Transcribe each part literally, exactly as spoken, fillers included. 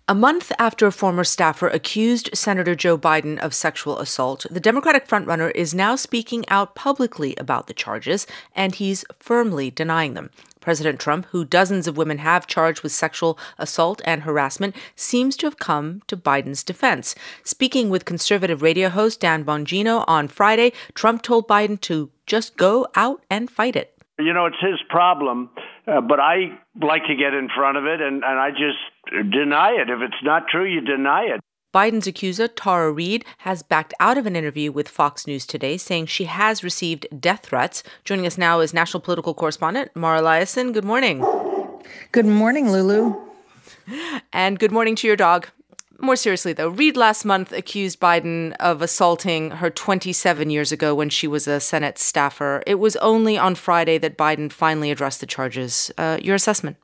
A month after a former staffer accused Senator Joe Biden of sexual assault, the Democratic frontrunner is now speaking out publicly about the charges, and he's firmly denying them. President Trump, who dozens of women have charged with sexual assault and harassment, seems to have come to Biden's defense. Speaking with conservative radio host Dan Bongino on Friday, Trump told Biden to just go out and fight it. You know, it's his problem, uh, but I like to get in front of it, and, and I just deny it. If it's not true, you deny it. Biden's accuser, Tara Reade, has backed out of an interview with Fox News today, saying she has received death threats. Joining us now is national political correspondent Mara Liasson. Good morning. Good morning, Lulu. And good morning to your dog. More seriously, though, Reade last month accused Biden of assaulting her twenty-seven years ago when she was a Senate staffer. It was only on Friday that Biden finally addressed the charges. Uh, your assessment?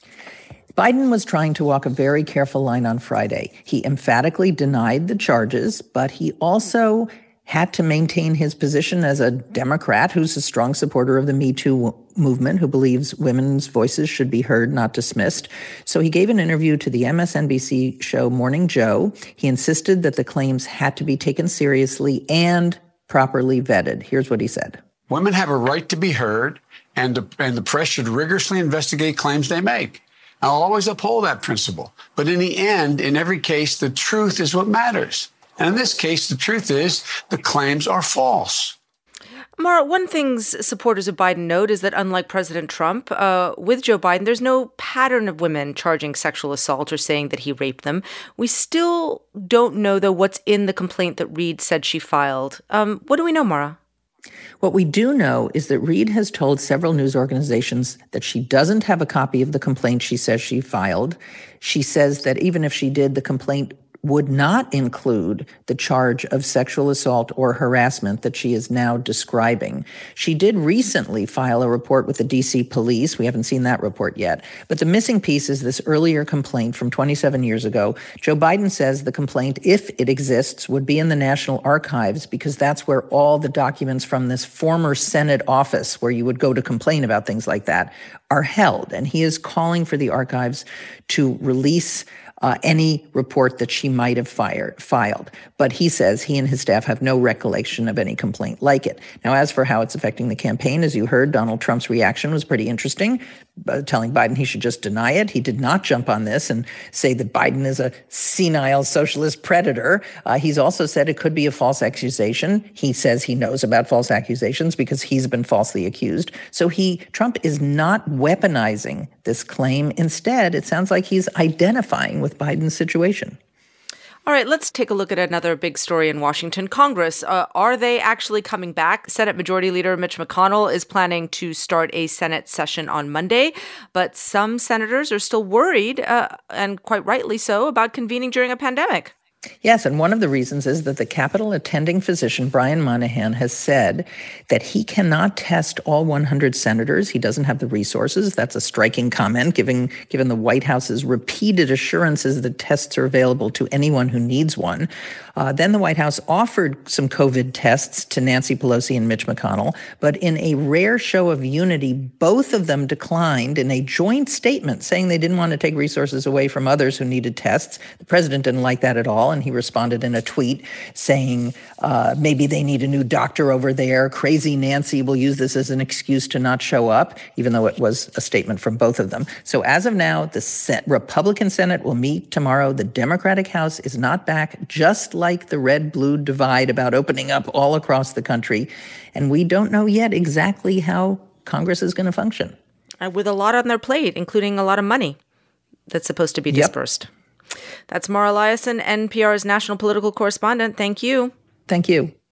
Biden was trying to walk a very careful line on Friday. He emphatically denied the charges, but he also had to maintain his position as a Democrat who's a strong supporter of the Me Too movement, who believes women's voices should be heard, not dismissed. So he gave an interview to the M S N B C show Morning Joe. He insisted that the claims had to be taken seriously and properly vetted. Here's what he said. Women have a right to be heard, and the, and the press should rigorously investigate claims they make. I'll always uphold that principle. But in the end, in every case, the truth is what matters. And in this case, the truth is the claims are false. Mara, one thing supporters of Biden note is that unlike President Trump, uh, with Joe Biden, there's no pattern of women charging sexual assault or saying that he raped them. We still don't know, though, what's in the complaint that Reade said she filed. Um, what do we know, Mara? What we do know is that Reade has told several news organizations that she doesn't have a copy of the complaint she says she filed. She says that even if she did, the complaint would not include the charge of sexual assault or harassment that she is now describing. She did recently file a report with the D C police. We haven't seen that report yet. But the missing piece is this earlier complaint from twenty-seven years ago. Joe Biden says the complaint, if it exists, would be in the National Archives because that's where all the documents from this former Senate office, where you would go to complain about things like that, are held. And he is calling for the archives to release Uh, any report that she might have fired, filed. But he says he and his staff have no recollection of any complaint like it. Now, as for how it's affecting the campaign, as you heard, Donald Trump's reaction was pretty interesting, uh, telling Biden he should just deny it. He did not jump on this and say that Biden is a senile socialist predator. Uh, he's also said it could be a false accusation. He says he knows about false accusations because he's been falsely accused. So he, Trump is not weaponizing this claim. Instead, it sounds like he's identifying with Biden's situation. All right, let's take a look at another big story in Washington. Congress, uh, are they actually coming back? Senate Majority Leader Mitch McConnell is planning to start a Senate session on Monday, but some senators are still worried, uh, and quite rightly so, about convening during a pandemic. Yes, and one of the reasons is that the Capitol attending physician, Brian Monahan, has said that he cannot test all one hundred senators. He doesn't have the resources. That's a striking comment, given, given the White House's repeated assurances that tests are available to anyone who needs one. Uh, then the White House offered some COVID tests to Nancy Pelosi and Mitch McConnell, but in a rare show of unity, both of them declined in a joint statement saying they didn't want to take resources away from others who needed tests. The president didn't like that at all, and he responded in a tweet saying uh, maybe they need a new doctor over there. Crazy Nancy will use this as an excuse to not show up, even though it was a statement from both of them. So as of now, the Sen- Republican Senate will meet tomorrow. The Democratic House is not back, just like the red-blue divide about opening up all across the country. And we don't know yet exactly how Congress is going to function. Uh, with a lot on their plate, including a lot of money that's supposed to be dispersed. Yep. That's Mara Liasson, N P R's national political correspondent. Thank you. Thank you.